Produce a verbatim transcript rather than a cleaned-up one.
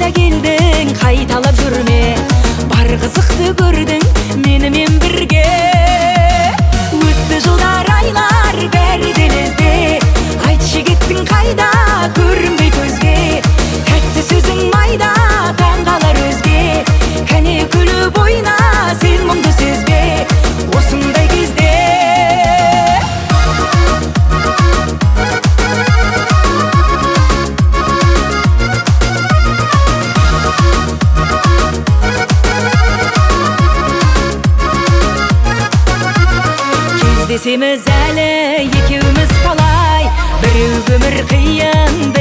қайта келдің, қайталап жүрме. Бар қызықты көрдің менімен бірге. Өтті жылдар, айлар, бәрі де лезде. Айтшы кеттің қайда, көрінбей көзге. Тәтті сөзің майда, таңғалар өзге. Кәне күліп ойна, сен мұңды сезбе осындай кезде. Кездесеміз әлі екеуміз талай. Біреу өмір қиын,